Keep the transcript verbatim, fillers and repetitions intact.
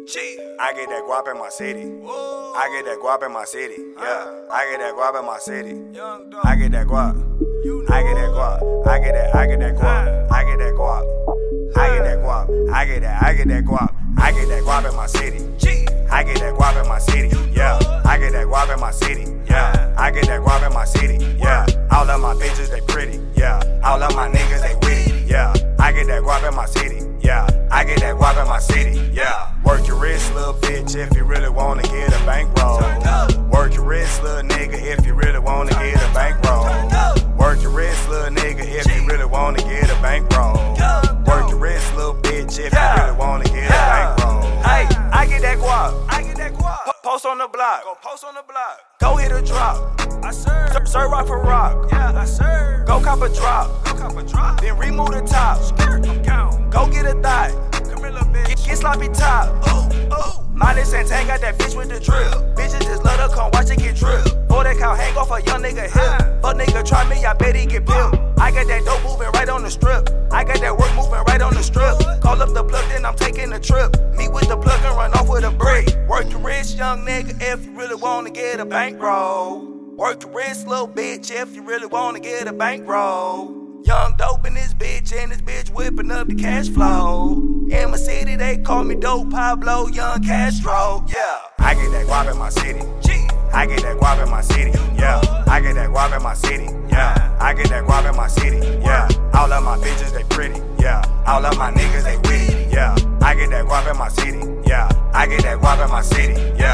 I get that guap in my city. I get that guap in my city. Yeah, I get that guap in my city. I get that guap. I get that guap. I get that. I get that guap. I get that guap. I get that guap. I get that. I get that guap. I get that guap in my city. I get that guap in my city. Yeah, I get that guap in my city. Yeah, I get that guap in my city. Yeah, all of my bitches they pretty. Yeah, all of my niggas they witty. Yeah, I get that guap in my city. Yeah, I get that guap in my city. Yeah, work your wrist, little bitch, if you really wanna get a bankroll. Work your wrist, little nigga, if you really wanna get a bankroll. Work your wrist, little nigga, if you really wanna get a bankroll. Work your wrist, little bitch, if you really wanna get a bankroll. Hey, I get that guap. I get that guap. P- post on the block. Go post on the block. Go hit a drop. I serve. Serve rock for rock. Yeah, I serve. Go cop a drop. Go cop a drop. Then remove the top. Skirt. I'm down. Go get a thigh. Come here, little bitch. Get, get sloppy top. Ooh, ooh. Miley Santana got that bitch with the drip. Bitches just let her come watch it get drip. Boy, that cow hang off a young nigga hip. Fuck nigga try me, I bet he get pimped. I got that dope moving right on the strip. I got that work moving right on the strip. Call up the plug, then I'm taking a trip. Meet with the plug and run off with a brick. Work your wrist, young nigga, if you really wanna get a bankroll. Work your wrist, little bitch, if you really wanna get a bankroll. Young dope in this bitch, and this bitch whipping up the cash flow. In my city, they call me Dope Pablo, Young Castro. Yeah, I get that guap in my city. I get that guap in my city. Yeah, I get that guap in my city. Yeah, I get that guap in my city. Yeah, all of my bitches they pretty. Yeah, all of my niggas they witty. Yeah, I get that guap in my city. Yeah, I get that guap in my city. Yeah.